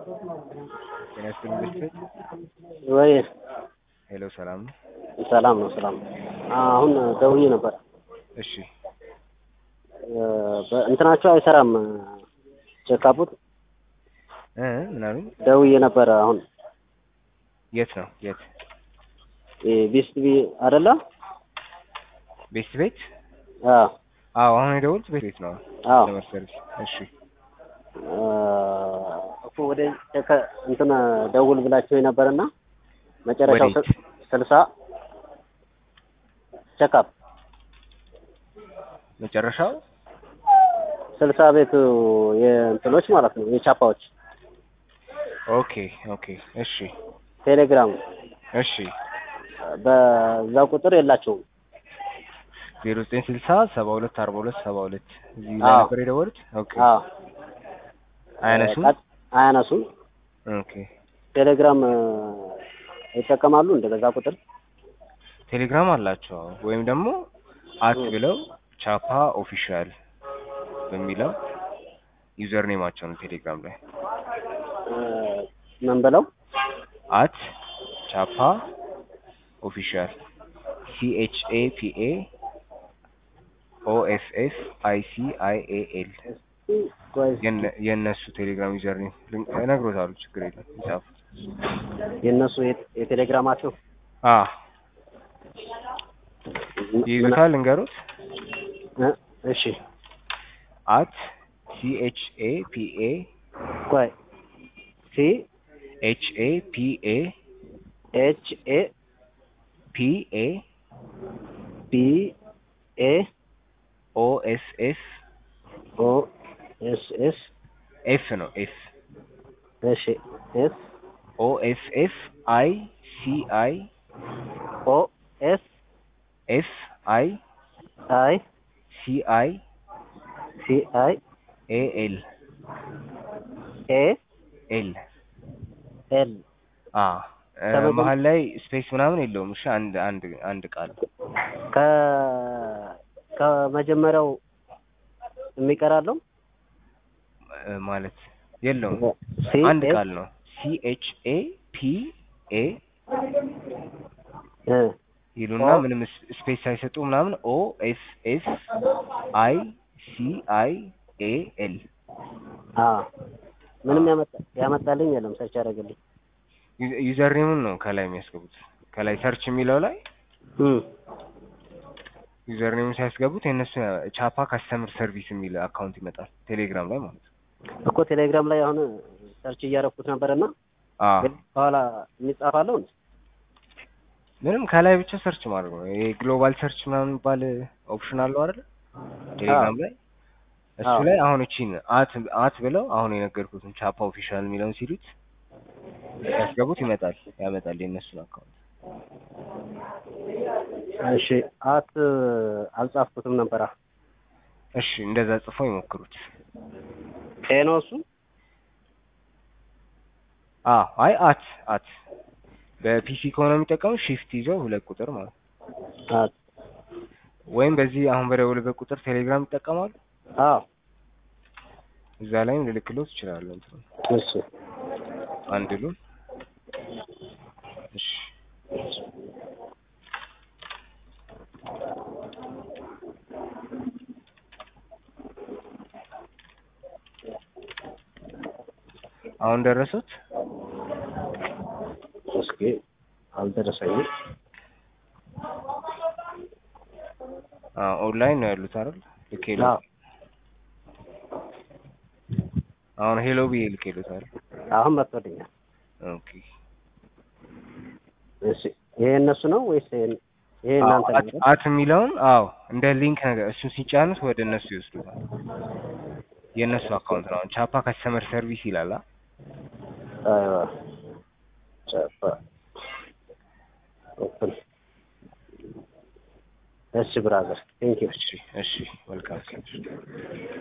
ጤና ይስጥልኝ ቤተሰብ። ወይ ሄሎ ሰላም ነው? ሰላም ነው ሰላም። አሁን ደውዬ ነበር። እሺ እንትናቸው አይሰራም ቼክአፑት ምን አሉኝ? ደውዬ ነበር። አሁን የት ነው የት? ቢስቢ አይደለ? ቤት ቤት? አዎ አዎ አሁን የደወሉት ቤት ቤት ነው። አዎ ለመርሰርቪስ። እሺ እኮ ወደ እንትን ደውል ብላችሁ ነበርና መጨረሻው ወዴት? 60 ቼክአፕ መጨረሻው 60 ቤት የእንትኖች ማለት ነው የቻፓዎች። ኦኬ ኦኬ እሺ ቴሌግራም እሺ በዛ ቁጥር የላቸውም። 0960 72 42 72 እዚህ ላይ ነበር የደወሉት። ኦኬ አዎ አያነሱም። ኦኬ ቴሌግራም ይጠቀማሉ እንደዛ ቁጥር ቴሌግራም አላቸው ወይም ደግሞ አት ብለው ቻፓ ኦፊሻል በሚለው ዩዘር ኔማቸው ነው ቴሌግራም ላይ ምን ብለው አት ቻፓ ኦፊሻል CHAPA OFFICIAL የነሱ ቴሌግራም ዩዘር ኔም እነግሮታለሁ። ችግር የለም ይጻፉት። የነሱ የቴሌግራማቸው ይይዙታል። እንገሩት። እሺ አት CHAPA ቆይ CHAPA OSS F ነው F እሺ S OFFICI FICIAL መሀል ላይ ስፔስ ምናምን የለውም። እሺ አንድ ቃል ከመጀመሪያው የሚቀራለው ማለት የለውም። አንድ ቃል ነው። CHAPA ይሉና ምንም ስፔስ ሳይሰጡ ምናምን OFFICIAL ምንም ያመጣልኝ የለም። ሰርች አደረገልኝ። ዩዘር ኔሙን ነው ከላይ የሚያስገቡት። ከላይ ሰርች የሚለው ላይ ዩዘር ኔሙን ሲያስገቡት የነሱ ቻፓ ካስተመር ሰርቪስ የሚል አካውንት ይመጣል ቴሌግራም ላይ ማለት ነው እኮ። ቴሌግራም ላይ አሁን ሰርች እያደረኩት ነበርና በኋላ የሚጻፋለው ምንም ከላይ ብቻ ሰርች ማድረግ ነው። ይሄ ግሎባል ሰርች ምናምን የሚባል ኦፕሽን አለው አይደል ቴሌግራም ላይ። እሱ ላይ አሁን እቺን አት ብለው አሁን የነገርኩትን ቻፓ ኦፊሻል የሚለውን ሲሉት ያስገቡት ያመጣል የነሱን አካውንት። እሺ አት አልጻፍኩትም ነበር። እሺ እንደዛ ጽፈው ይሞክሩት። ኤኖሱ አይ አት በፒሲ ከሆነ የሚጠቀሙ ሺፍት ይዘው 2 ቁጥር ማለት አት ወይም በዚህ አሁን በደወሉበት ቁጥር ቴሌግራም ይጠቀማሉ። እዛ ላይም ልልክሎት ይችላል እንትን። እሺ አንድሉን እሺ አሁን ደረሱት? እስኪ አልደረሰኝም። ኦንላይን ነው ያሉት አይደል? ልኬሎ አሁን ሄሎ ብዬ ልኬሎታል። አሁን መጥቶልኛል። ኦኬ እሺ ይሄ እነሱ ነው ወይስ ይሄ እናንተ ነው? አት የሚለውን እንደ ሊንክ ነገር እሱን ሲጫኑት ወደ እነሱ ይወስዱታል። የእነሱ አካውንት ነው። ቻፓ ካስተመር ሰርቪስ ይላል። አይዋ ቻፓ ኦፕን። እሺ ብራዘር ቴንክ ዩ። እሺ ዌልካም።